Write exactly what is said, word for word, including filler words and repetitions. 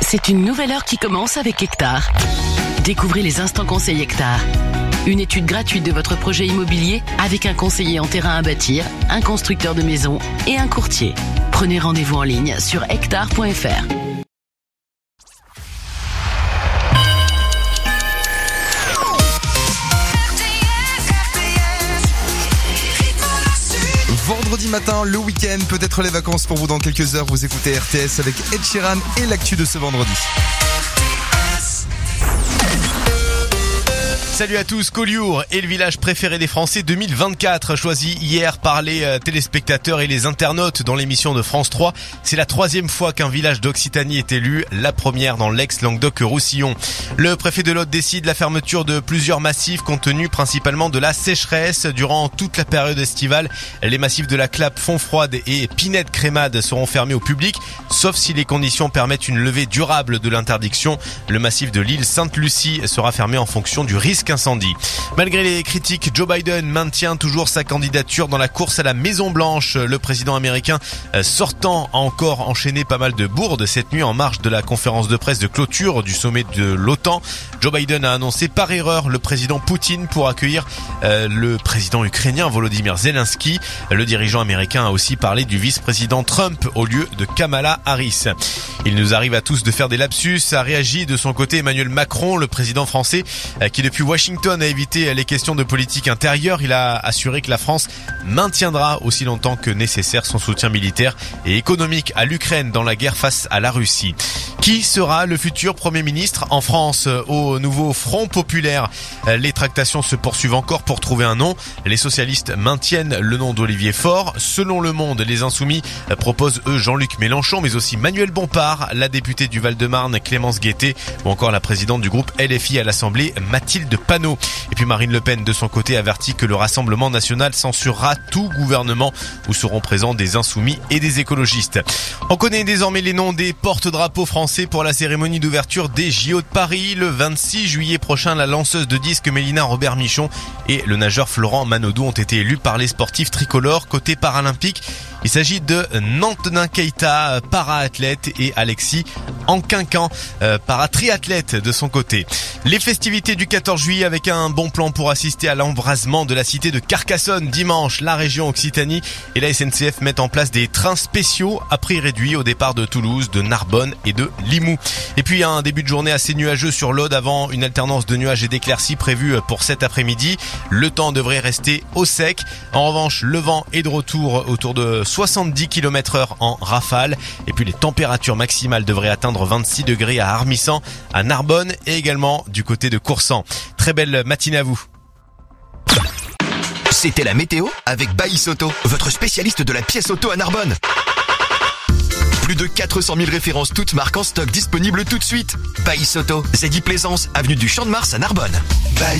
C'est une nouvelle heure qui commence avec Hectare. Découvrez les instants conseils Hectare. Une étude gratuite de votre projet immobilier avec un conseiller en terrain à bâtir, un constructeur de maisons et un courtier. Prenez rendez-vous en ligne sur hectare point f r. Vendredi matin, le week-end, peut-être les vacances pour vous dans quelques heures. Vous écoutez R T S avec Ed Sheeran et l'actu de ce vendredi. Salut à tous, Collioure est le village préféré des Français deux mille vingt-quatre, choisi hier par les téléspectateurs et les internautes dans l'émission de France trois. C'est la troisième fois qu'un village d'Occitanie est élu, la première dans l'ex-Languedoc-Roussillon. Le préfet de l'Aude décide la fermeture de plusieurs massifs compte tenu principalement de la sécheresse. Durant toute la période estivale, les massifs de la Clappe, Fontfroide et Pinède-Crémade seront fermés au public, sauf si les conditions permettent une levée durable de l'interdiction. Le massif de l'île Sainte-Lucie sera fermé en fonction du risque incendie. Malgré les critiques, Joe Biden maintient toujours sa candidature dans la course à la Maison Blanche. Le président américain sortant a encore enchaîné pas mal de bourdes cette nuit en marge de la conférence de presse de clôture du sommet de l'OTAN. Joe Biden a annoncé par erreur le président Poutine pour accueillir euh, le président ukrainien Volodymyr Zelensky. Le dirigeant américain a aussi parlé du vice-président Trump au lieu de Kamala Harris. Il nous arrive à tous de faire des lapsus, a réagi de son côté Emmanuel Macron, le président français, euh, qui depuis Washington a évité les questions de politique intérieure. Il a assuré que la France maintiendra aussi longtemps que nécessaire son soutien militaire et économique à l'Ukraine dans la guerre face à la Russie. Qui sera le futur Premier ministre en France? Au nouveau Front Populaire, les tractations se poursuivent encore pour trouver un nom. Les socialistes maintiennent le nom d'Olivier Faure. Selon Le Monde, les Insoumis proposent eux Jean-Luc Mélenchon, mais aussi Manuel Bompard, la députée du Val-de-Marne Clémence Guettet, ou encore la présidente du groupe L F I à l'Assemblée Mathilde Panot. Et puis Marine Le Pen, de son côté, avertit que le Rassemblement national censurera tout gouvernement où seront présents des insoumis et des écologistes. On connaît désormais les noms des porte-drapeaux français pour la cérémonie d'ouverture des J O de Paris. Le vingt-six juillet prochain, la lanceuse de disques Mélina Robert-Michon et le nageur Florent Manodou ont été élus par les sportifs tricolores. Côté paralympique, il s'agit de Nantenin Keita, para-athlète, et Alexis Anquincan, euh, para-triathlète de son côté. Les festivités du quatorze juillet avec un bon plan pour assister à l'embrasement de la cité de Carcassonne dimanche. La région Occitanie et la S N C F mettent en place des trains spéciaux à prix réduit au départ de Toulouse, de Narbonne et de Limoux. Et puis un début de journée assez nuageux sur l'Aude avant une alternance de nuages et d'éclaircies prévue pour cet après-midi. Le temps devrait rester au sec. En revanche, le vent est de retour autour de soixante-dix kilomètres heure en rafale. Et puis les températures maximales devraient atteindre vingt-six degrés à Armissant, à Narbonne et également du côté de Coursan. Très belle matinée à vous. C'était la météo avec Baïs Auto, votre spécialiste de la pièce auto à Narbonne. Plus de quatre cent mille références toutes marques en stock disponibles tout de suite. Baïs Auto, Zeddy Plaisance, avenue du Champ de Mars à Narbonne.